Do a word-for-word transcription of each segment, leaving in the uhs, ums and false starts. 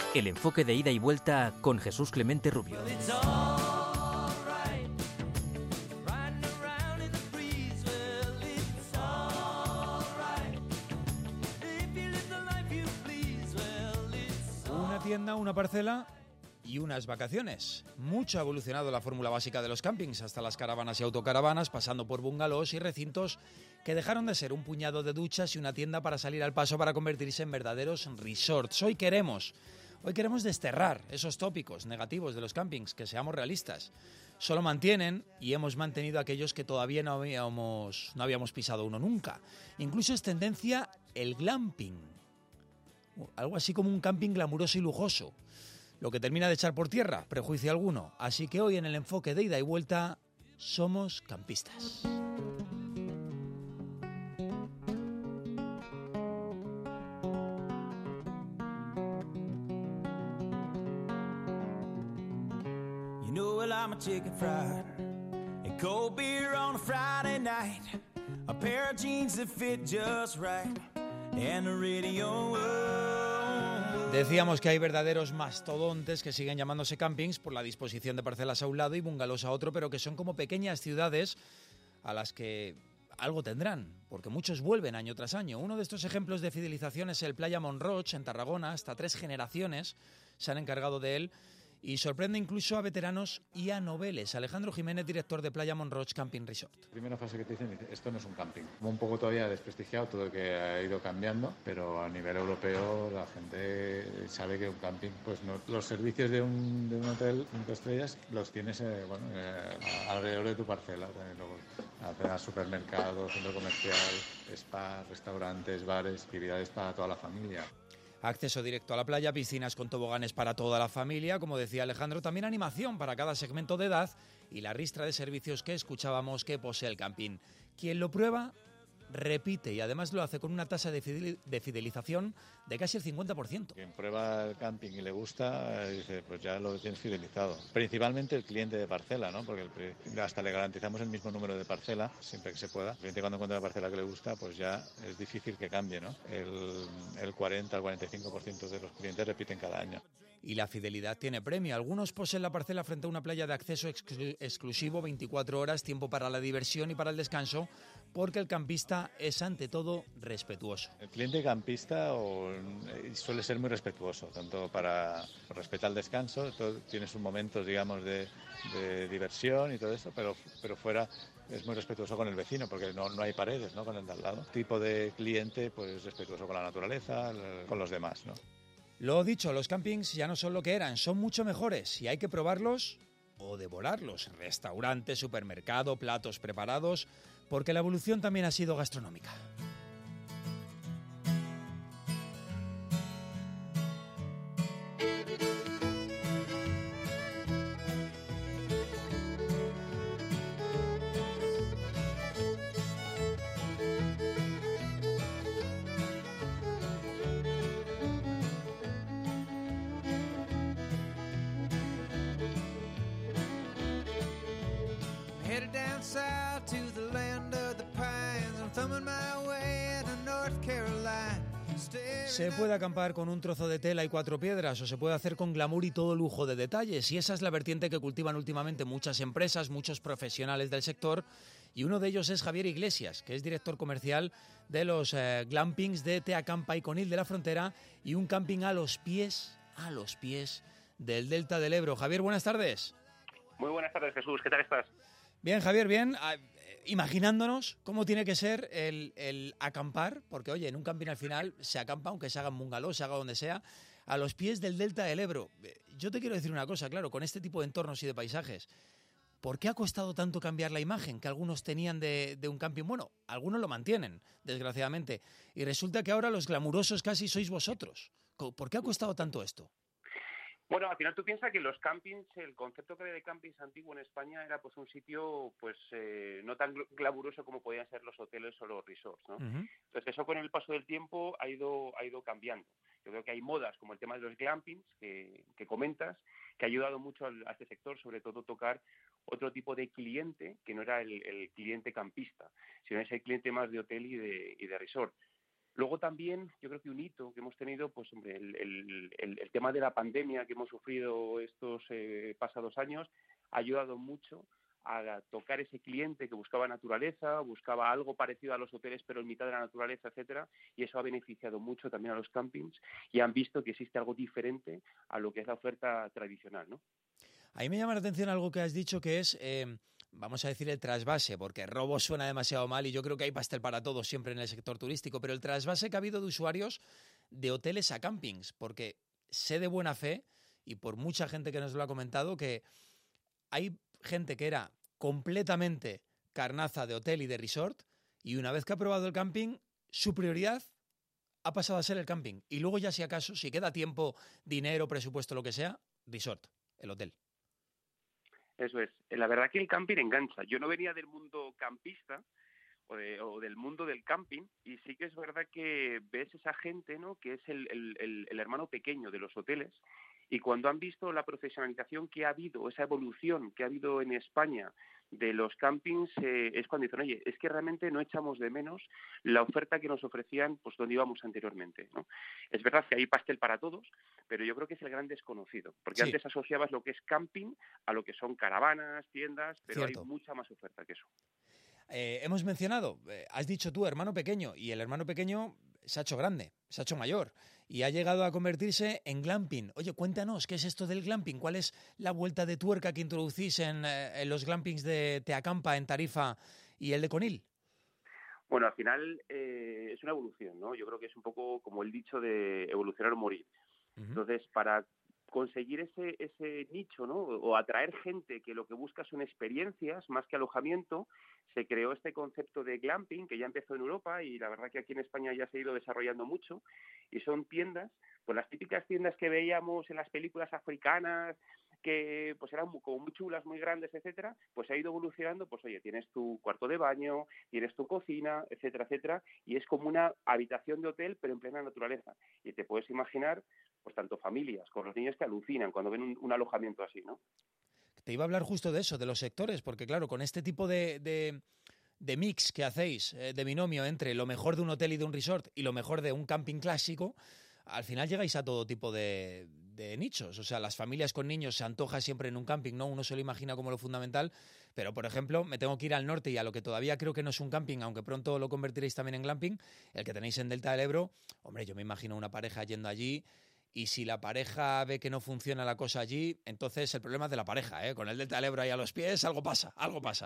El enfoque de ida y vuelta con Jesús Clemente Rubio. Una tienda, una parcela y unas vacaciones. Mucho ha evolucionado la fórmula básica de los campings, hasta las caravanas y autocaravanas, pasando por bungalows y recintos que dejaron de ser un puñado de duchas y una tienda para salir al paso para convertirse en verdaderos resorts. Hoy queremos, hoy queremos desterrar esos tópicos negativos de los campings, que seamos realistas. Solo mantienen, y hemos mantenido aquellos que todavía no habíamos, no habíamos pisado uno nunca. Incluso es tendencia el glamping. Algo así como un camping glamuroso y lujoso. Lo que termina de echar por tierra, prejuicio alguno. Así que hoy en el enfoque de ida y vuelta, somos campistas. You know well I'm a chicken fried, a cold beer on a Friday night, a pair of jeans that fit just right, and a radio. Decíamos que hay verdaderos mastodontes que siguen llamándose campings por la disposición de parcelas a un lado y bungalows a otro, pero que son como pequeñas ciudades a las que algo tendrán, porque muchos vuelven año tras año. Uno de estos ejemplos de fidelización es el Playa Monroig, en Tarragona. Hasta tres generaciones se han encargado de él y sorprende incluso a veteranos y a noveles. Alejandro Jiménez, director de Playa Monroig Camping Resort. La primera frase que te dicen, esto no es un camping. Como un poco todavía desprestigiado, todo que ha ido cambiando, pero a nivel europeo la gente sabe que un camping, pues no, los servicios de un, de un hotel cinco estrellas los tienes eh, bueno, eh, alrededor de tu parcela. Luego, supermercados, centro comercial, spa, restaurantes, bares, actividades para toda la familia. Acceso directo a la playa, piscinas con toboganes para toda la familia, como decía Alejandro, también animación para cada segmento de edad y la ristra de servicios que escuchábamos que posee el camping. Quien lo prueba, repite y además lo hace con una tasa de fidelización de casi el cincuenta por ciento. Quien prueba el camping y le gusta, dice, pues ya lo tienes fidelizado. Principalmente el cliente de parcela, ¿no? Porque el, hasta le garantizamos el mismo número de parcela, siempre que se pueda. El cliente cuando encuentra la parcela que le gusta, pues ya es difícil que cambie, ¿no? El, el cuarenta al cuarenta y cinco por ciento de los clientes repiten cada año. Y la fidelidad tiene premio. Algunos poseen la parcela frente a una playa de acceso exclu- exclusivo, veinticuatro horas, tiempo para la diversión y para el descanso, porque el campista es ante todo respetuoso. El cliente campista o, suele ser muy respetuoso, tanto para respetar el descanso, todo, tiene sus momentos, digamos, de, de diversión y todo eso, pero, pero fuera es muy respetuoso con el vecino, porque no, no hay paredes, ¿no?, con el de al lado. Tipo de cliente, pues respetuoso con la naturaleza, con los demás, ¿no? Lo dicho, los campings ya no son lo que eran, son mucho mejores y hay que probarlos o devorarlos. Restaurante, supermercado, platos preparados, porque la evolución también ha sido gastronómica. Headed down south to the land of the pines. I'm thumbing my way to North Carolina. Se puede acampar con un trozo de tela y cuatro piedras o se puede hacer con glamour y todo lujo de detalles, y esa es la vertiente que cultivan últimamente muchas empresas, muchos profesionales del sector, y uno de ellos es Javier Iglesias, que es director comercial de los eh, glampings de Te Acampa y Conil de la Frontera y un camping a los pies, a los pies del Delta del Ebro. Javier, buenas tardes. Muy buenas tardes, Jesús. ¿Qué tal estás? Bien, Javier, bien. Ah, imaginándonos cómo tiene que ser el, el acampar, porque, oye, en un camping al final se acampa, aunque se haga en bungalow, se haga donde sea, a los pies del Delta del Ebro. Yo te quiero decir una cosa, claro, con este tipo de entornos y de paisajes, ¿por qué ha costado tanto cambiar la imagen que algunos tenían de, de un camping? Bueno, algunos lo mantienen, desgraciadamente, y resulta que ahora los glamurosos casi sois vosotros. ¿Por qué ha costado tanto esto? Bueno, al final tú piensas que los campings, el concepto que había de campings antiguo en España era pues un sitio pues eh, no tan glamuroso como podían ser los hoteles o los resorts, ¿no? Uh-huh. Entonces eso con el paso del tiempo ha ido ha ido cambiando. Yo creo que hay modas como el tema de los glampings que, que comentas, que ha ayudado mucho al, a este sector, sobre todo tocar otro tipo de cliente que no era el, el cliente campista, sino ese cliente más de hotel y de, y de resort. Luego también, yo creo que un hito que hemos tenido, pues hombre, el, el, el, el tema de la pandemia que hemos sufrido estos eh, pasados años ha ayudado mucho a tocar ese cliente que buscaba naturaleza, buscaba algo parecido a los hoteles pero en mitad de la naturaleza, etcétera, y eso ha beneficiado mucho también a los campings y han visto que existe algo diferente a lo que es la oferta tradicional, ¿no? Ahí me llama la atención algo que has dicho que es, eh, vamos a decir el trasvase, porque robo suena demasiado mal y yo creo que hay pastel para todos siempre en el sector turístico, pero el trasvase que ha habido de usuarios de hoteles a campings, porque sé de buena fe y por mucha gente que nos lo ha comentado que hay gente que era completamente carnaza de hotel y de resort y una vez que ha probado el camping, su prioridad ha pasado a ser el camping. Y luego ya si acaso, si queda tiempo, dinero, presupuesto, lo que sea, resort, el hotel. Eso es. La verdad que el camping engancha. Yo no venía del mundo campista o, de, o del mundo del camping y sí que es verdad que ves esa gente, ¿no?, que es el, el, el hermano pequeño de los hoteles. Y cuando han visto la profesionalización que ha habido, esa evolución que ha habido en España de los campings, eh, es cuando dicen, oye, es que realmente no echamos de menos la oferta que nos ofrecían pues donde íbamos anteriormente, ¿no? Es verdad que hay pastel para todos, pero yo creo que es el gran desconocido, porque sí. Antes asociabas lo que es camping a lo que son caravanas, tiendas, pero Cierto. Hay mucha más oferta que eso. Eh, hemos mencionado, eh, has dicho tú, hermano pequeño, y el hermano pequeño se ha hecho grande, se ha hecho mayor y ha llegado a convertirse en glamping. Oye, cuéntanos, ¿qué es esto del glamping? ¿Cuál es la vuelta de tuerca que introducís en, eh, en los glampings de Teacampa, en Tarifa y el de Conil? Bueno, al final eh, es una evolución, ¿no? Yo creo que es un poco como el dicho de evolucionar o morir. Uh-huh. Entonces, para conseguir ese ese nicho, ¿no?, o atraer gente que lo que busca son experiencias más que alojamiento, se creó este concepto de glamping que ya empezó en Europa y la verdad que aquí en España ya se ha ido desarrollando mucho y son tiendas, pues las típicas tiendas que veíamos en las películas africanas que pues eran muy, como muy chulas, muy grandes, etcétera, pues ha ido evolucionando, pues oye, tienes tu cuarto de baño, tienes tu cocina, etcétera, etcétera, y es como una habitación de hotel pero en plena naturaleza. Y te puedes imaginar, pues tanto familias con los niños que alucinan cuando ven un, un alojamiento así, ¿no? Te iba a hablar justo de eso, de los sectores, porque claro, con este tipo de, de, de mix que hacéis, eh, de binomio entre lo mejor de un hotel y de un resort y lo mejor de un camping clásico, al final llegáis a todo tipo de, de nichos. O sea, las familias con niños se antoja siempre en un camping, ¿no? Uno se lo imagina como lo fundamental, pero, por ejemplo, me tengo que ir al norte y a lo que todavía creo que no es un camping, aunque pronto lo convertiréis también en glamping, el que tenéis en Delta del Ebro. Hombre, yo me imagino una pareja yendo allí y si la pareja ve que no funciona la cosa allí, entonces el problema es de la pareja, ¿eh? Con el Delta del Ebro ahí a los pies, algo pasa, algo pasa.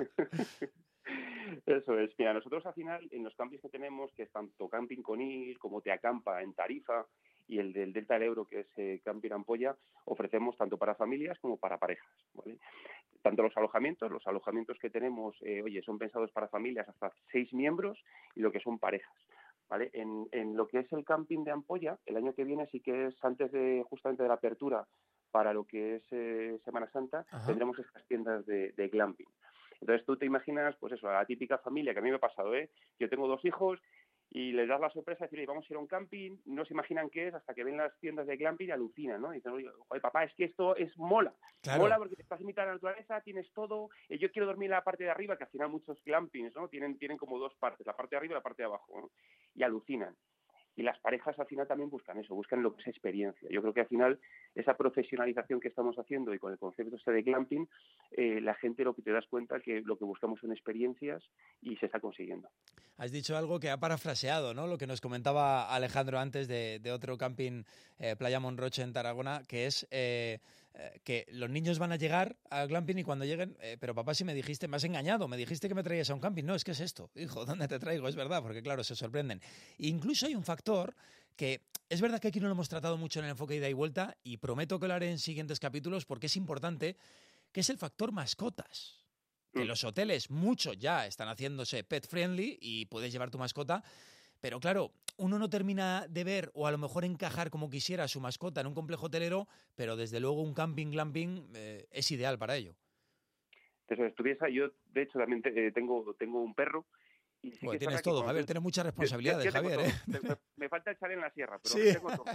Eso es. Mira, nosotros al final, en los campings que tenemos, que es tanto Camping Conil como Teacampa en Tarifa, y el del Delta del Ebro, que es eh, Camping Ampolla, ofrecemos tanto para familias como para parejas, ¿vale? Tanto los alojamientos, los alojamientos que tenemos, eh, oye, son pensados para familias hasta seis miembros y lo que son parejas, ¿vale? En, en lo que es el Camping de Ampolla, el año que viene sí que es antes de justamente de la apertura para lo que es eh, Semana Santa, Ajá. tendremos estas tiendas de, de glamping. Entonces tú te imaginas, pues eso, a la típica familia que a mí me ha pasado, ¿eh? Yo tengo dos hijos y les das la sorpresa de decir, vamos a ir a un camping, no se imaginan qué es hasta que ven las tiendas de glamping y alucinan, ¿no? Y dicen, oye, joder, papá, es que esto es mola. Claro. Mola porque estás en mitad de la naturaleza, tienes todo, y yo quiero dormir en la parte de arriba, que al final muchos glampings, ¿no?, tienen, tienen como dos partes, la parte de arriba y la parte de abajo, ¿no? Y alucinan. Y las parejas al final también buscan eso, buscan lo que es experiencia. Yo creo que al final esa profesionalización que estamos haciendo y con el concepto este de glamping, eh, la gente lo que te das cuenta que lo que buscamos son experiencias y se está consiguiendo. Has dicho algo que ha parafraseado, ¿no?, lo que nos comentaba Alejandro antes de, de otro camping, eh, Playa Monroche en Tarragona, que es eh, eh, que los niños van a llegar al glamping y cuando lleguen, eh, pero papá, si me dijiste, me has engañado, me dijiste que me traías a un camping. No, es que es esto, hijo, ¿dónde te traigo? Es verdad, porque claro, se sorprenden. Incluso hay un factor que es verdad que aquí no lo hemos tratado mucho en el enfoque ida y vuelta y prometo que lo haré en siguientes capítulos porque es importante, que es el factor mascotas. Que los hoteles, muchos ya están haciéndose pet friendly y puedes llevar tu mascota, pero claro, uno no termina de ver o a lo mejor encajar como quisiera su mascota en un complejo hotelero, pero desde luego un camping glamping eh, es ideal para ello. Entonces, estuviese, yo de hecho también te, eh, tengo, tengo un perro. Y sí bueno, tienes todo, Javier, tienes muchas responsabilidades, yo, yo Javier. ¿eh? Me, me falta echar en la sierra, pero sí. tengo todo.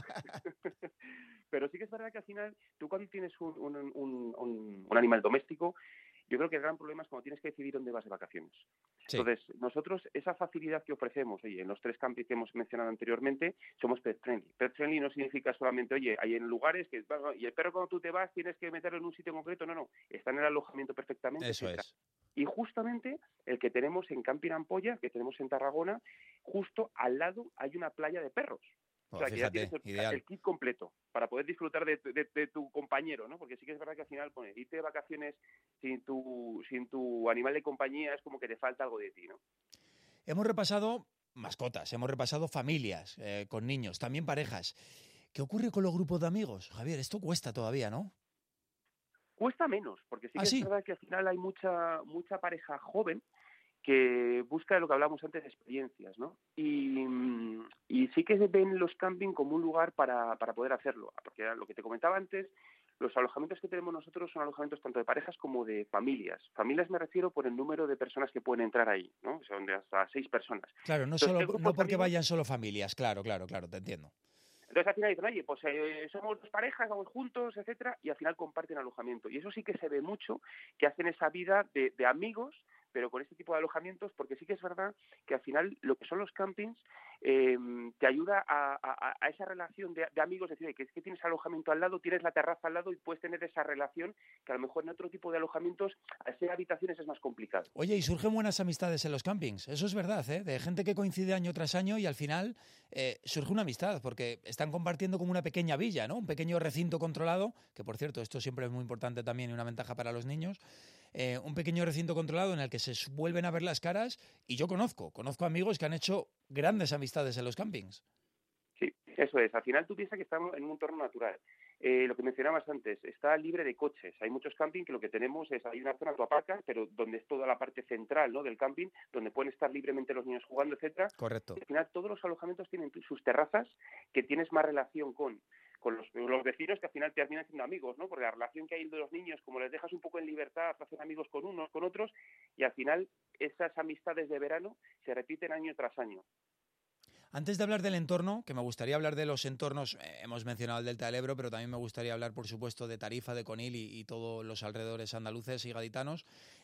Pero sí que es verdad que al final, tú cuando tienes un, un, un, un, un animal doméstico, Yo creo que el gran problema es cuando tienes que decidir dónde vas de vacaciones. Sí. Entonces, nosotros, esa facilidad que ofrecemos, oye, en los tres campings que hemos mencionado anteriormente, somos pet friendly. Pet friendly no significa solamente, oye, hay en lugares que, y el perro cuando tú te vas tienes que meterlo en un sitio concreto, no, no, está en el alojamiento perfectamente. Eso etcétera. es. Y justamente el que tenemos en Camping Ampolla, que tenemos en Tarragona, justo al lado hay una playa de perros. Oh, o sea, que fíjate, ya tienes el, ideal. el kit completo para poder disfrutar de, de, de tu compañero, ¿no? Porque sí que es verdad que al final, pone, irte de vacaciones sin tu, sin tu animal de compañía es como que te falta algo de ti, ¿no? Hemos repasado mascotas, hemos repasado familias eh, con niños, también parejas. ¿Qué ocurre con los grupos de amigos? Javier, esto cuesta todavía, ¿no? Cuesta menos, porque sí que ¿Ah, es sí? verdad que al final hay mucha mucha pareja joven que busca lo que hablamos antes de experiencias, ¿no? Y, y sí que se ven los camping como un lugar para, para poder hacerlo, porque lo que te comentaba antes, los alojamientos que tenemos nosotros son alojamientos tanto de parejas como de familias. Familias me refiero por el número de personas que pueden entrar ahí, ¿no? Son de hasta seis personas. Claro, no, Entonces, solo, no porque vayan solo familias, claro, claro, claro, te entiendo. Entonces al final dicen, oye, pues eh, somos dos parejas, vamos juntos, etcétera, y al final comparten alojamiento. Y eso sí que se ve mucho, que hacen esa vida de, de amigos, pero con este tipo de alojamientos, porque sí que es verdad que al final lo que son los campings eh, te ayuda a, a, a esa relación de, de amigos, es decir, que es que tienes alojamiento al lado, tienes la terraza al lado y puedes tener esa relación que a lo mejor en otro tipo de alojamientos, al ser habitaciones, es más complicado. Oye, y surgen buenas amistades en los campings, eso es verdad, ¿eh? De gente que coincide año tras año y al final eh, surge una amistad, porque están compartiendo como una pequeña villa, ¿no? Un pequeño recinto controlado, que por cierto, esto siempre es muy importante también y una ventaja para los niños, eh, un pequeño recinto controlado en el que se vuelven a ver las caras, y yo conozco, conozco amigos que han hecho grandes amistades en los campings. Sí, eso es. Al final tú piensas que estamos en un entorno natural. Eh, lo que mencionabas antes, está libre de coches. Hay muchos camping que lo que tenemos es, hay una zona, tú aparcas, pero donde es toda la parte central, ¿no?, del camping, donde pueden estar libremente los niños jugando, etcétera. Correcto. Al final todos los alojamientos tienen sus terrazas, que tienes más relación con con los, los vecinos, que al final terminan siendo amigos, ¿no? Porque la relación que hay de los niños, como les dejas un poco en libertad, hacen amigos con unos, con otros, y al final esas amistades de verano se repiten año tras año. Antes de hablar del entorno, que me gustaría hablar de los entornos, eh, hemos mencionado el Delta del Ebro, pero también me gustaría hablar, por supuesto, de Tarifa, de Conil y, y todos los alrededores andaluces y gaditanos.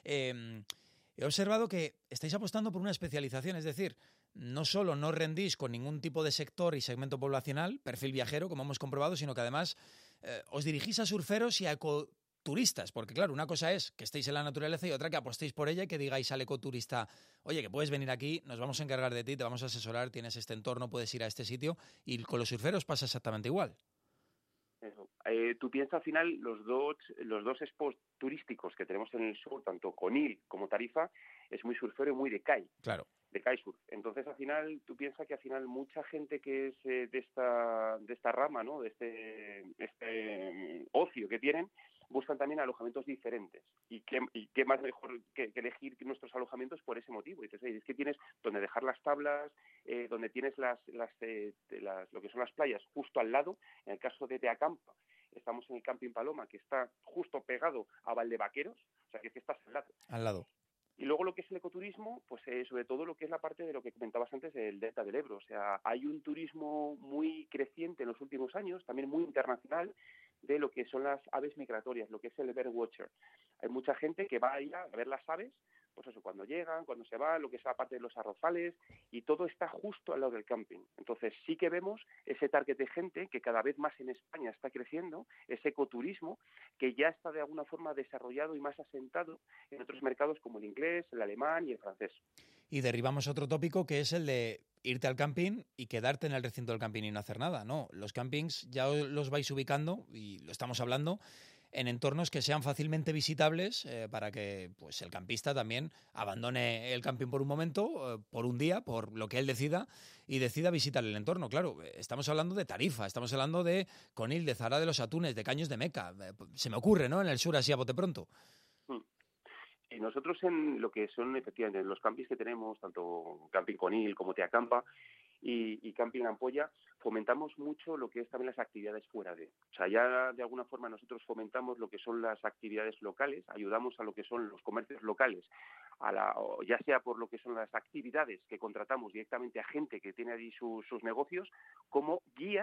Eh, he observado que estáis apostando por una especialización, es decir, no solo no rendís con ningún tipo de sector y segmento poblacional, perfil viajero, como hemos comprobado, sino que además eh, os dirigís a surferos y a ecoturistas, porque claro, una cosa es que estéis en la naturaleza y otra que apostéis por ella y que digáis al ecoturista, oye, que puedes venir aquí, nos vamos a encargar de ti, te vamos a asesorar, tienes este entorno, puedes ir a este sitio, y con los surferos pasa exactamente igual. Eso. Eh, tú piensas al final los dos los dos spots turísticos que tenemos en el sur, tanto Conil como Tarifa, es muy surfero y muy de kai. Claro. De kitesurf. Entonces, al final, tú piensas que al final mucha gente que es eh, de esta de esta rama, ¿no?, de este, este ocio que tienen, buscan también alojamientos diferentes. Y qué, y qué más mejor que, que elegir nuestros alojamientos por ese motivo. Y dices, oye, es que tienes donde dejar las tablas, eh, donde tienes las, las, eh, las lo que son las playas justo al lado. En el caso de Teacampa, estamos en el Camping Paloma, que está justo pegado a Valdevaqueros, o sea, que es que estás al lado. Al lado. Y luego lo que es el ecoturismo, pues eh, sobre todo lo que es la parte de lo que comentabas antes del Delta del Ebro. O sea, hay un turismo muy creciente en los últimos años, también muy internacional, de lo que son las aves migratorias, lo que es el birdwatcher. Hay mucha gente que va a ir a ver las aves, pues eso, cuando llegan, cuando se van, lo que es la parte de los arrozales, y todo está justo al lado del camping. Entonces sí que vemos ese target de gente que cada vez más en España está creciendo, ese ecoturismo que ya está de alguna forma desarrollado y más asentado en otros mercados como el inglés, el alemán y el francés. Y derribamos otro tópico que es el de irte al camping y quedarte en el recinto del camping y no hacer nada. No, los campings ya los vais ubicando, y lo estamos hablando, en entornos que sean fácilmente visitables eh, para que pues el campista también abandone el camping por un momento, eh, por un día, por lo que él decida, y decida visitar el entorno. Claro, estamos hablando de Tarifa, estamos hablando de Conil, de Zara de los Atunes, de Caños de Meca. Eh, se me ocurre, ¿no?, en el sur así a bote pronto. Y nosotros en lo que son efectivamente en los campings que tenemos, tanto Camping Conil como Teacampa y, y Camping Ampolla, fomentamos mucho lo que es también las actividades fuera de. O sea, ya de alguna forma nosotros fomentamos lo que son las actividades locales, ayudamos a lo que son los comercios locales, a la, ya sea por lo que son las actividades que contratamos directamente a gente que tiene allí sus, sus negocios, como guías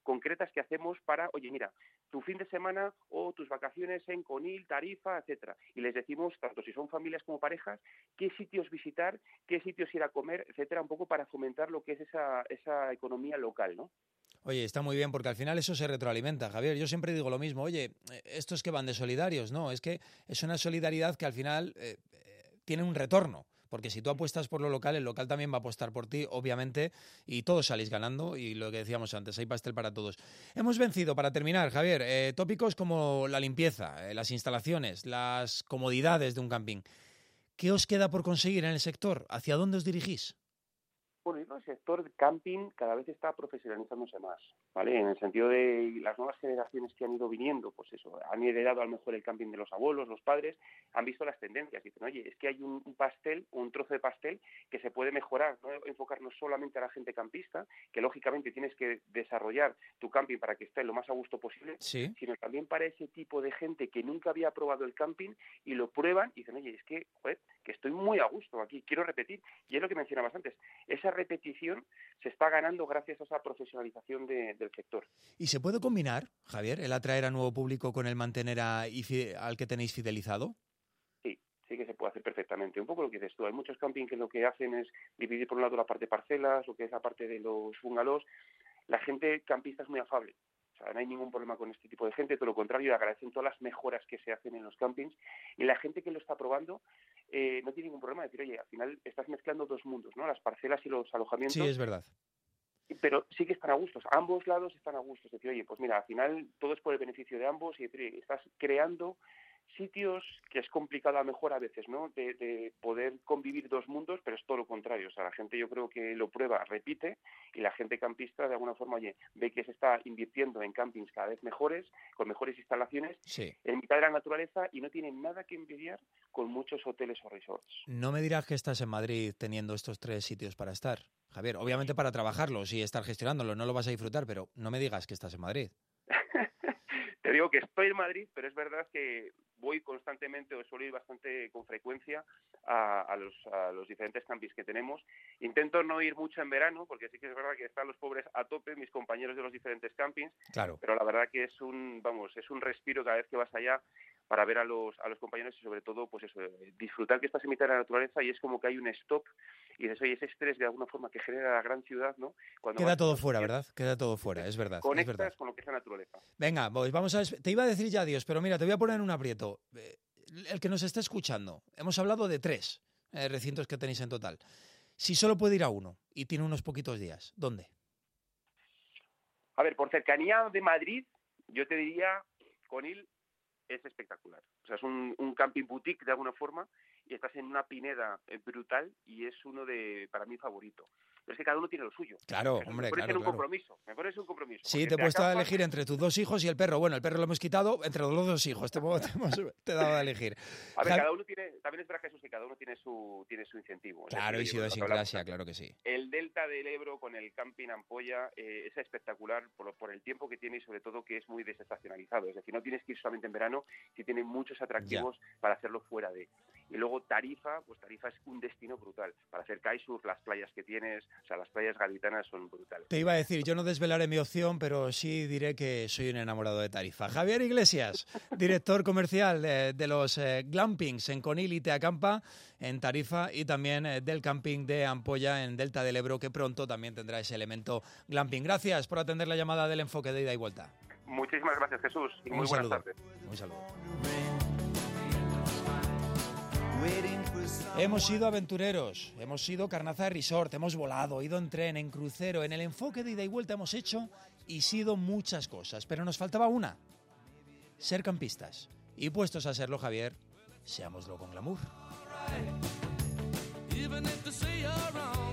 concretas que hacemos para, oye, mira, tu fin de semana o tus vacaciones en Conil, Tarifa, etcétera. Y les decimos, tanto si son familias como parejas, qué sitios visitar, qué sitios ir a comer, etcétera, un poco para fomentar lo que es esa, esa economía local, ¿no? Oye, está muy bien, porque al final eso se retroalimenta, Javier. Yo siempre digo lo mismo, oye, estos que van de solidarios, no, es que es una solidaridad que al final eh, eh, tiene un retorno. Porque si tú apuestas por lo local, el local también va a apostar por ti, obviamente, y todos salís ganando, y lo que decíamos antes, hay pastel para todos. Hemos vencido, para terminar, Javier, eh, tópicos como la limpieza, eh, las instalaciones, las comodidades de un camping. ¿Qué os queda por conseguir en el sector? ¿Hacia dónde os dirigís? Bueno, el sector de camping cada vez está profesionalizándose más, ¿vale? En el sentido de las nuevas generaciones que han ido viniendo, pues eso, han heredado a lo mejor el camping de los abuelos, los padres, han visto las tendencias y dicen, oye, es que hay un, un pastel, un trozo de pastel que se puede mejorar, no enfocarnos solamente a la gente campista, que lógicamente tienes que desarrollar tu camping para que esté lo más a gusto posible, sí, sino también para ese tipo de gente que nunca había probado el camping y lo prueban y dicen, oye, es que, joder, que estoy muy a gusto aquí, quiero repetir. Y es lo que mencionabas antes, esa repetición se está ganando gracias a esa profesionalización de, del sector. ¿Y se puede combinar, Javier, el atraer a nuevo público con el mantener a, al que tenéis fidelizado? Sí, sí que se puede hacer perfectamente. Un poco lo que dices tú, hay muchos campings que lo que hacen es dividir por un lado la parte de parcelas, lo que es la parte de los bungalows. La gente campista es muy afable. O sea, no hay ningún problema con este tipo de gente, todo lo contrario, agradecen todas las mejoras que se hacen en los campings y la gente que lo está probando eh, no tiene ningún problema de decir, oye, al final estás mezclando dos mundos, ¿no? Las parcelas y los alojamientos. Sí, es verdad. Pero sí que están a gustos, ambos lados están a gustos. Es decir, oye, pues mira, al final todo es por el beneficio de ambos y decir, oye, estás creando sitios que es complicado a lo mejor a veces, ¿no? De, de poder convivir dos mundos, pero es todo lo contrario. O sea, la gente yo creo que lo prueba, repite, y la gente campista de alguna forma, oye, ve que se está invirtiendo en campings cada vez mejores, con mejores instalaciones, sí, en mitad de la naturaleza y no tienen nada que envidiar con muchos hoteles o resorts. No me dirás que estás en Madrid teniendo estos tres sitios para estar, Javier. Obviamente para trabajarlos y estar gestionándolos, no lo vas a disfrutar, pero no me digas que estás en Madrid. Te digo que estoy en Madrid, pero es verdad que voy constantemente o suelo ir bastante con frecuencia a, a, los, a los diferentes campings que tenemos. Intento no ir mucho en verano, porque sí que es verdad que están los pobres a tope, mis compañeros de los diferentes campings, claro, pero la verdad que es un, vamos, es un respiro cada vez que vas allá para ver a los a los compañeros y sobre todo, pues eso, disfrutar que estás en mitad de la naturaleza y es como que hay un stop y dices, oye, ese estrés de alguna forma que genera la gran ciudad, ¿no? Cuando Queda vas, todo fuera, ¿verdad? Queda todo fuera, es verdad. Conectas es verdad. con lo que es la naturaleza. Venga, pues vamos a... Te iba a decir ya adiós, pero mira, te voy a poner en un aprieto. El que nos está escuchando, hemos hablado de tres eh, recintos que tenéis en total. Si solo puede ir a uno y tiene unos poquitos días, ¿dónde? A ver, por cercanía de Madrid, yo te diría, Conil es espectacular. O sea, es un, un camping boutique de alguna forma y estás en una pineda brutal y es uno de, para mí, favorito. Pero es que cada uno tiene lo suyo. Claro, Eso, hombre, me pones claro, en un claro. compromiso. Me pones en un compromiso. Sí, te he puesto acampas... a elegir entre tus dos hijos y el perro. Bueno, el perro lo hemos quitado, entre los dos hijos te, hemos, te, hemos, te he dado a elegir. A ver, Ja... cada uno tiene, también es verdad, Jesús, que cada uno tiene su, tiene su incentivo. Claro, es decir, y su idiosincrasia, claro que sí. El Delta del Ebro con el camping Ampolla eh, es espectacular por, por el tiempo que tiene y sobre todo que es muy desestacionalizado. Es decir, no tienes que ir solamente en verano, si tiene muchos atractivos ya. Para hacerlo fuera de. Y luego Tarifa, pues Tarifa es un destino brutal. Para hacer kitesurf, las playas que tienes, o sea, las playas gaditanas son brutales. Te iba a decir, yo no desvelaré mi opción, pero sí diré que soy un enamorado de Tarifa. Javier Iglesias, director comercial de, de los eh, glampings en Conil y Te Acampa, en Tarifa, y también eh, del camping de Ampolla en Delta del Ebro, que pronto también tendrá ese elemento glamping. Gracias por atender la llamada del enfoque de ida y vuelta. Muchísimas gracias, Jesús, y muy un buenas saludo. tardes. Un saludo. Hemos sido aventureros, hemos sido Carnaza Resort, hemos volado, ido en tren, en crucero, en el enfoque de ida y vuelta hemos hecho y sido muchas cosas, pero nos faltaba una, ser campistas. Y puestos a serlo, Javier, seámoslo con glamour.